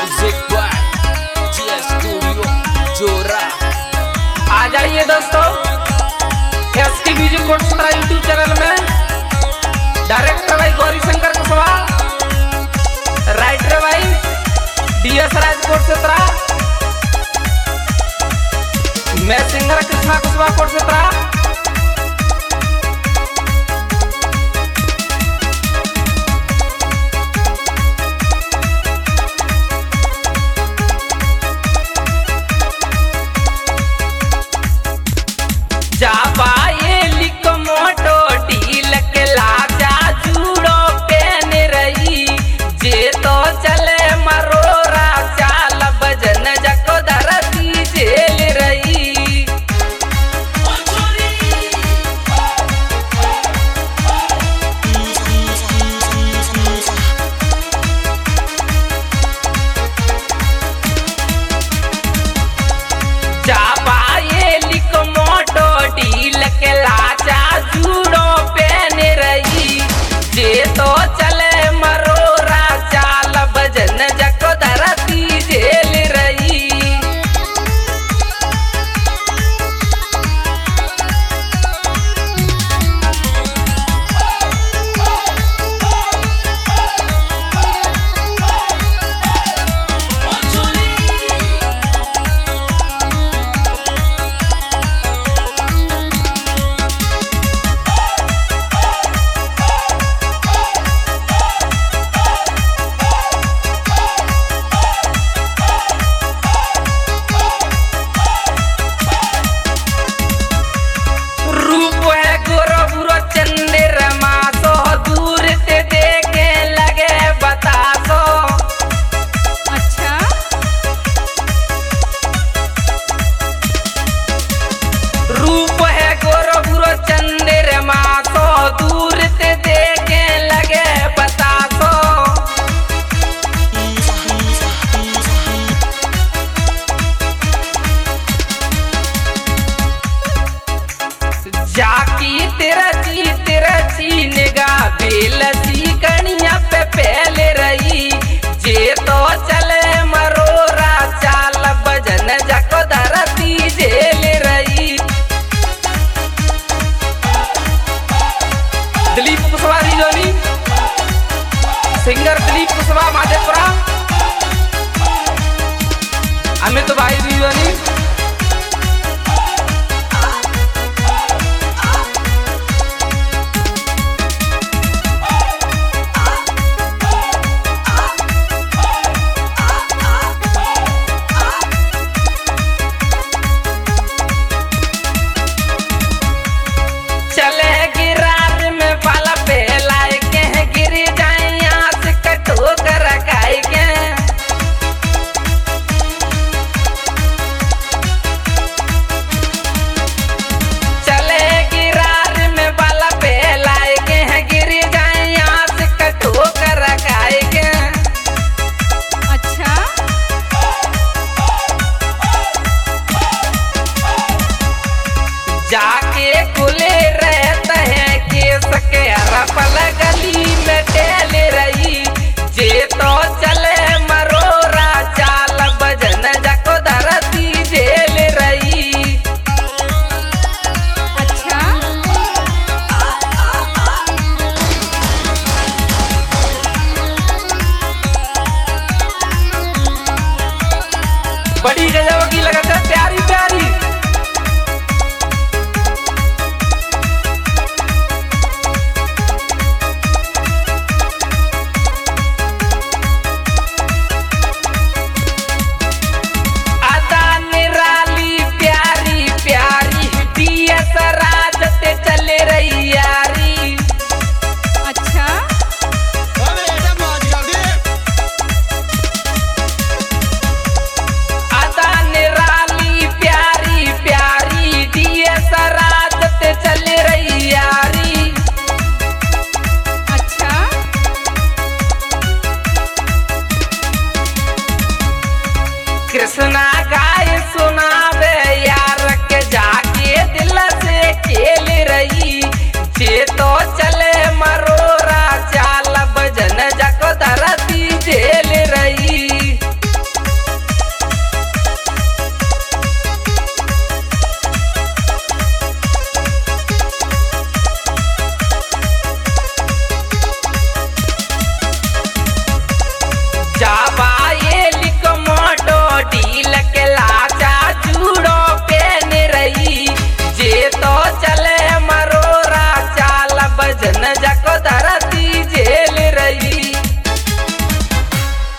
Music by GS studio जोरा। आ जाइए दोस्तों ST music Kotsara YouTube channel में। डायरेक्टर भाई गौरी शंकर कुशवाहा, राइटर भाई डीएस राज कोटसरा, मैं सिंगर कृष्णा कुशवाहा कोटसरा। जा पाए लिख मोटो ढील के लाजा जूड़ो पेन रही जे तो चले मरोरा चाल बजन जको धरती जेल रही। जा पाए लिख मोटो ढील के लाचा जूड़ो पेन रही जे तो चले मरोरा चाल बजन जको धरती जेल रही। रूप है गोरो बुरो चंद्रमा सो दूर से देखे लगे बतासो। अच्छा रूप है गोरो बुरो चंद्रमा सो दूर से देखे लगे बतासो। जाकी तिरछी निगाह बेलसी कनिया पे पहले रही जे तो चले मरोरा चाल बजन जको धरती जेल रही। दिलीप कुशवाहा रिजोनी, सिंगर दिलीप कुशवाहा माधेपुरा, अमित भाई रिजोनी। चले गिरार में बाला पहलाए के गिर जाए यहाँ से कटो कर रखाए के। चले गिरार में बाला पहलाए के गिर जाए यहाँ से कटो कर रखाए के। अच्छा जाके खुले रहते हैं केस के हरपल गली में टेल रही जे तो चले मरोरा चाल बजन जको धरती जेल रही। अच्छा बड़ी गजब की लगत है प्यारी प्यारी। अदा निराली प्यारी प्यारी डीएस राज ते चले रही यारी। अच्छा अदा निराली प्यारी प्यारी डीएस राज ते चले रही यारी। अच्छा कृष्णा